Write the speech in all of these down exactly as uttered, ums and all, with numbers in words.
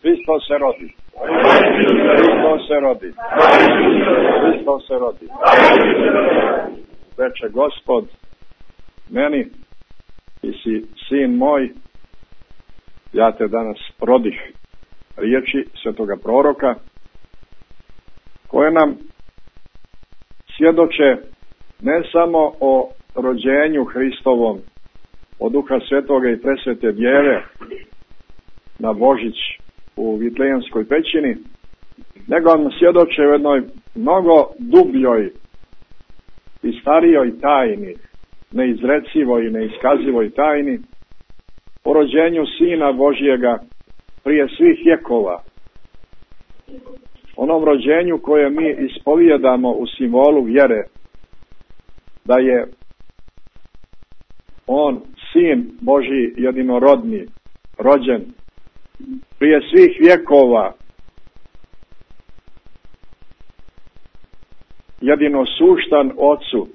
Hristos se rodi. Hristos se rodi. Hristos se rodi. Reče Gospod meni, ti si sin moj, ja te danas rodih. Riječi svetoga proroka, koje nam svjedoče ne samo o rođenju Hristovom od Duha Svetoga i presvete Djeve na Božić u Vitlejemskoj pećini, nego nam svjedoče u jednoj mnogo dubljoj i starijoj tajni, neizrecivoj i neiskazivoj tajni, o rođenju Sina Božjega prije svih vjekova. Onom rođenju koje mi ispovijedamo u simbolu vjere, da je on, Sin Božji jedinorodni, rođen prije svih vjekova, jedinosuštan Otcu,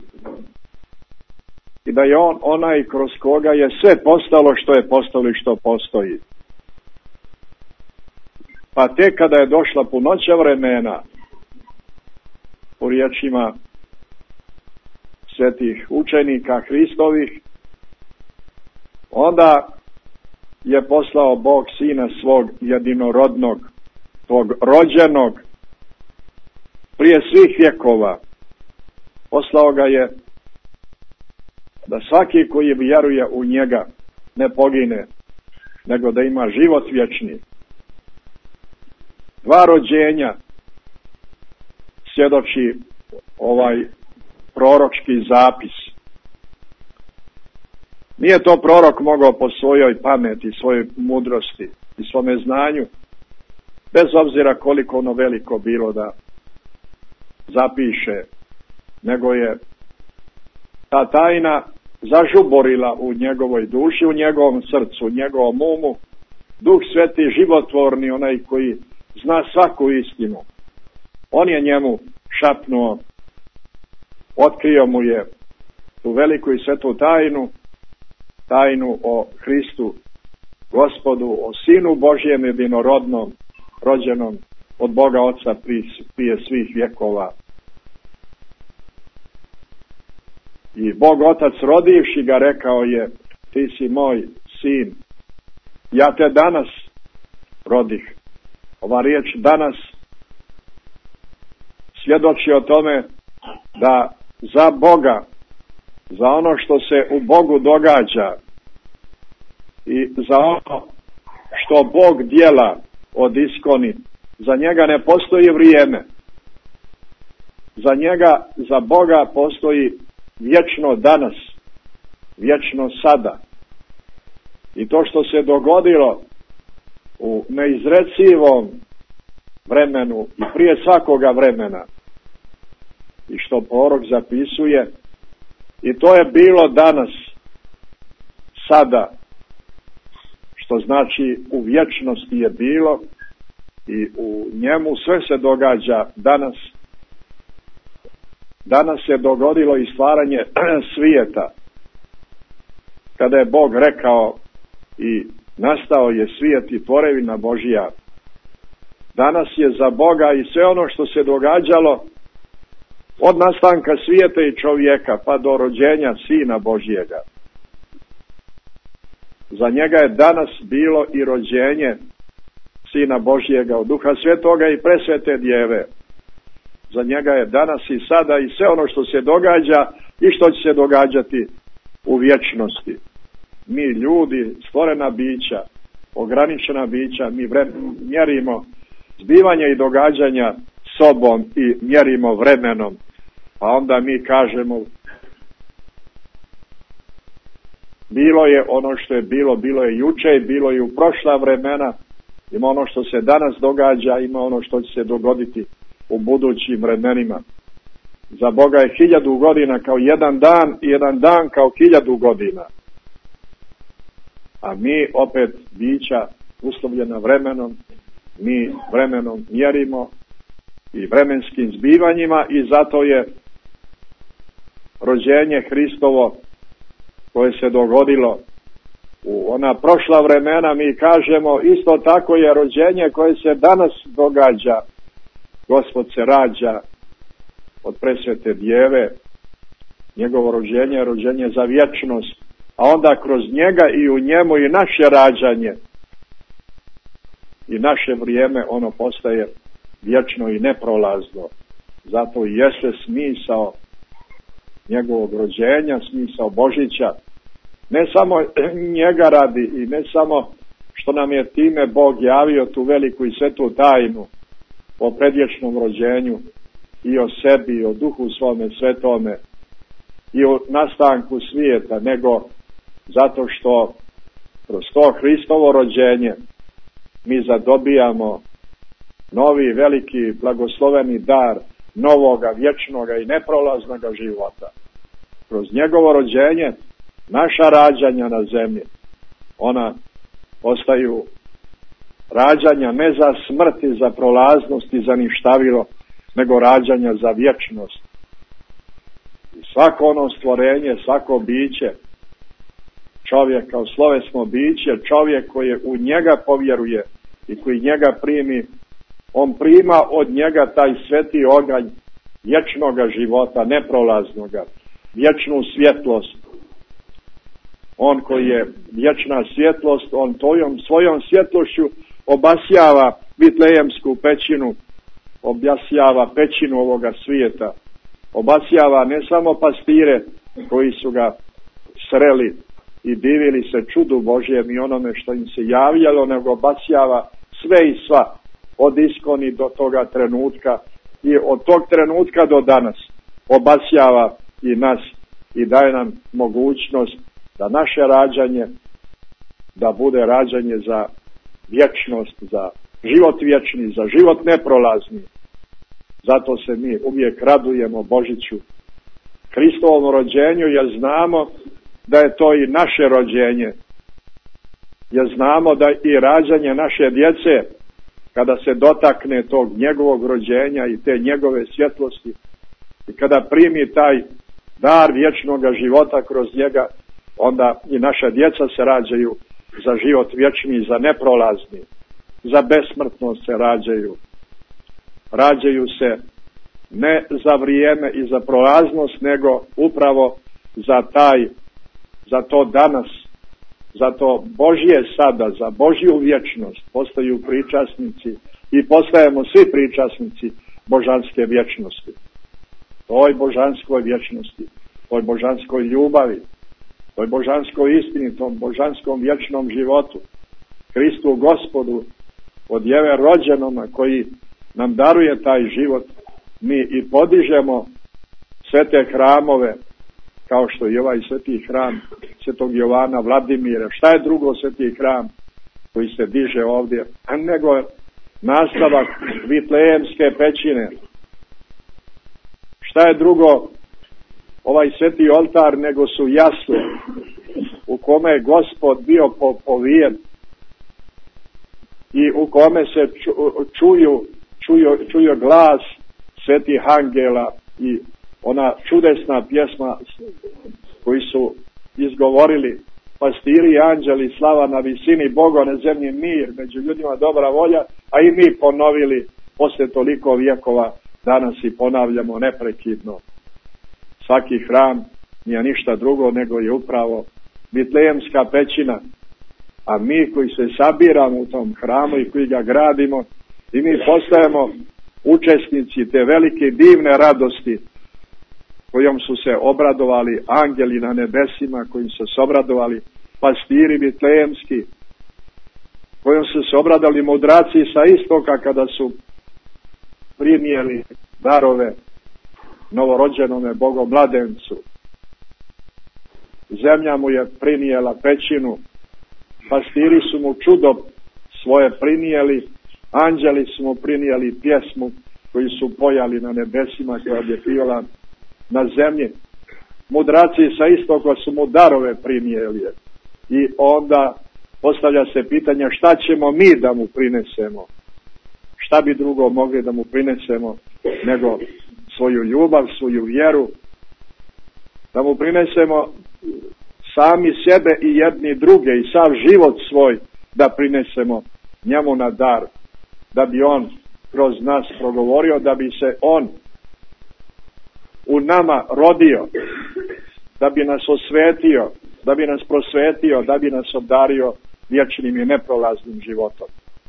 i da je on onaj kroz koga je sve postalo što je postalo i što postoji. Pa tek kada je došla punoća vremena, u riječima svetih učenika Hristovih, onda je poslao Bog Sina svog jedinorodnog, tog rođenog, prije svih vjekova. Poslao ga je da svaki koji vjeruje u njega ne pogine, nego da ima život vječni. Dva rođenja svjedoči ovaj proročki zapis. Nije to prorok mogao po svojoj pameti, svojoj mudrosti i svome znanju, bez obzira koliko ono veliko bilo da zapiše, nego je ta tajna zažuborila u njegovoj duši, u njegovom srcu, u njegovom umu, Duh Sveti životvorni, onaj koji zna svaku istinu. On je njemu šapnuo, otkrio mu je tu veliku i svetu tajnu, tajnu o Hristu, Gospodu, o Sinu Božjem jedinorodnom, rođenom od Boga Oca prije svih vjekova. I Bog Otac rodivši ga rekao je, ti si moj sin, ja te danas rodih. Ova riječ danas svjedoči o tome da za Boga, za ono što se u Bogu događa i za ono što Bog djela od iskoni, za njega ne postoji vrijeme. Za njega, za Boga postoji vječno danas, vječno sada. I to što se dogodilo u neizrecivom vremenu i prije svakoga vremena, i što prorok zapisuje, i to je bilo danas, sada, što znači u vječnosti je bilo i u njemu sve se događa danas. Danas se dogodilo i stvaranje svijeta, kada je Bog rekao i nastao je svijet i tvorevina Božja. Danas je za Boga i sve ono što se događalo od nastanka svijeta i čovjeka pa do rođenja Sina Božjega. Za njega je danas bilo i rođenje Sina Božjega od Duha Svetoga i presvete Djeve. Za njega je danas i sada i sve ono što se događa i što će se događati u vječnosti. Mi ljudi, stvorena bića, ograničena bića, mi vre, mjerimo zbivanje i događanja sobom i mjerimo vremenom. Pa onda mi kažemo, bilo je ono što je bilo, bilo je juče i bilo je u prošla vremena, ima ono što se danas događa, ima ono što će se dogoditi u budućim vremenima. Za Boga je hiljadu godina kao jedan dan i jedan dan kao hiljadu godina. A mi opet bića uslovljena vremenom, mi vremenom mjerimo i vremenskim zbivanjima i zato je rođenje Hristovo koje se dogodilo u ona prošla vremena mi kažemo isto tako je rođenje koje se danas događa. Gospod se rađa od presvete djeve, njegovo rođenje je rođenje za vječnost, a onda kroz njega i u njemu i naše rađanje i naše vrijeme ono postaje vječno i neprolazno. Zato i jeste smisao njegovog rođenja, smisao Božića. Ne samo njega radi i ne samo što nam je time Bog javio tu veliku i svetu tajnu o predvječnom rođenju i o sebi i o duhu svome svetome i o nastanku svijeta, nego zato što kroz to Hristovo rođenje mi zadobijamo novi veliki blagosloveni dar novoga, vječnoga i neprolaznoga života. Kroz njegovo rođenje naša rađanja na zemlji, ona ostaju rađanja ne za smrt i za prolaznost i za ništavilo, nego rađanja za vječnost. I svako ono stvorenje, svako biće, čovjek kao slovesno biće, čovjek koji u njega povjeruje i koji njega primi, on prima od njega taj sveti oganj vječnoga života, neprolaznoga, vječnu svjetlost. On koji je vječna svjetlost, on tojom svojom svjetlošću obasjava Vitlejemsku pećinu, obasjava pećinu ovoga svijeta, obasjava ne samo pastire koji su ga sreli i divili se čudu Božjem i onome što im se javljalo, nego obasjava sve i sva, od iskoni do toga trenutka i od tog trenutka do danas obasjava i nas i daje nam mogućnost da naše rađanje da bude rađanje za vječnost, za život vječni, za život neprolazni. Zato se mi uvijek radujemo Božiću, Hristovom rođenju, jer znamo da je to i naše rođenje, jer znamo da i rađanje naše djece, kada se dotakne tog njegovog rođenja i te njegove svjetlosti i kada primi taj dar vječnoga života kroz njega, onda i naša djeca se rađaju za život vječni, za neprolazni, za besmrtnost se rađaju. Rađaju se ne za vrijeme i za prolaznost, nego upravo za taj, za to danas, za to Božje sada, za Božju vječnost postaju pričasnici i postajemo svi pričasnici božanske vječnosti. Toj božanskoj vječnosti, toj božanskoj ljubavi, toj božanskoj istini, tom božanskom vječnom životu, Hristu Gospodu, od Djeve rođenoma koji nam daruje taj život, mi i podižemo sve te hramove, kao što je ovaj sveti hram svetog Jovana Vladimira. Šta je drugo sveti hram koji se diže ovdje, a nego nastavak Vitlejemske pećine? Šta je drugo ovaj sveti oltar nego su jasle u kome je Gospod bio povijen i u kome se čuju, čuju, čuju glas svetih angela i ona čudesna pjesma koji su izgovorili pastiri i anđeli, slava na visini, Boga na zemlji mir, među ljudima dobra volja, a i mi ponovili posle toliko vjekova, danas i ponavljamo neprekidno. Svaki hram nije ništa drugo nego je upravo Vitlejemska pećina, a mi koji se sabiramo u tom hramu i koji ga gradimo, i mi postajemo učesnici te velike divne radosti kojom su se obradovali angeli na nebesima, kojim su se obradovali pastiri vitlejemski, kojom su se obradali mudraci sa istoka kada su primijeli darove novorođenome Bogom mladencu. Zemlja mu je prinijela pećinu, pastiri su mu čudo svoje prinijeli, anđeli su mu prinijeli pjesmu koju su pojali na nebesima koja je pila na zemlji. Mudraci sa istoka su mu darove prinijeli. I onda postavlja se pitanje šta ćemo mi da mu prinesemo. Šta bi drugo mogli da mu prinesemo nego svoju ljubav, svoju vjeru, da mu prinesemo sami sebe i jedni druge i sav život svoj da prinesemo njemu na dar, da bi on kroz nas progovorio, da bi se on u nama rodio, da bi nas osvetio, da bi nas prosvetio, da bi nas obdario vječnim i neprolaznim životom.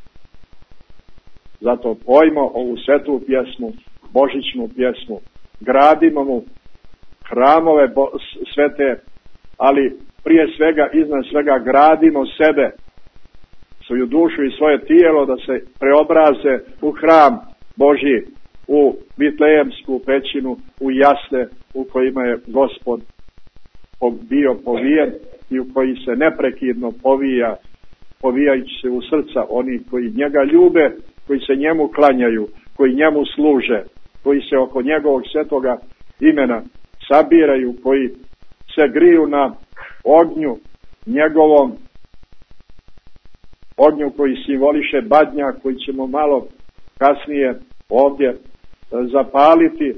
Zato pojmo ovu svetu pjesmu, božićnu pjesmu, gradimo mu hramove bo, svete, ali prije svega, iznad svega, gradimo sebe, svoju dušu i svoje tijelo da se preobraze u hram Božji, u Vitlejemsku pećinu, u jasle u kojima je Gospod bio povijen i u koji se neprekidno povija, povijajući se u srca oni koji njega ljube, koji se njemu klanjaju, koji njemu služe, koji se oko njegovog svetoga imena sabiraju, koji se griju na ognju njegovom, ognju koji simboliše badnjak, koji ćemo malo kasnije ovdje zapaliti.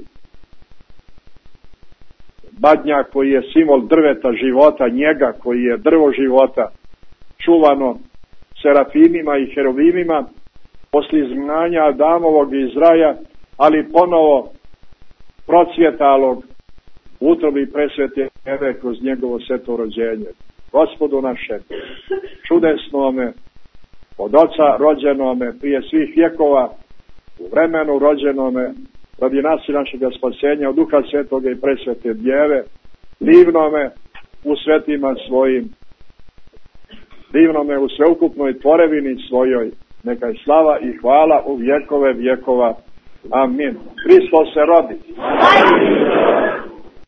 Badnjak koji je simbol drveta života, njega koji je drvo života, čuvano serafimima i heruvimima, poslije izgnanja Adamovog iz raja, ali ponovo procvjetalog u utrobi presvete Eve kroz njegovo sveto rođenje. Gospodu našem, čudesnome, od Oca rođenome, prije svih vjekova, u vremenu rođenome, radi nas i našega spasenja, od Duha Svetoga i presvete Djeve, divnome u svetima svojim, divnome u sveukupnoj tvorevini svojoj, neka je slava i hvala u vjekove vjekova. Amin. Hristos se rodi.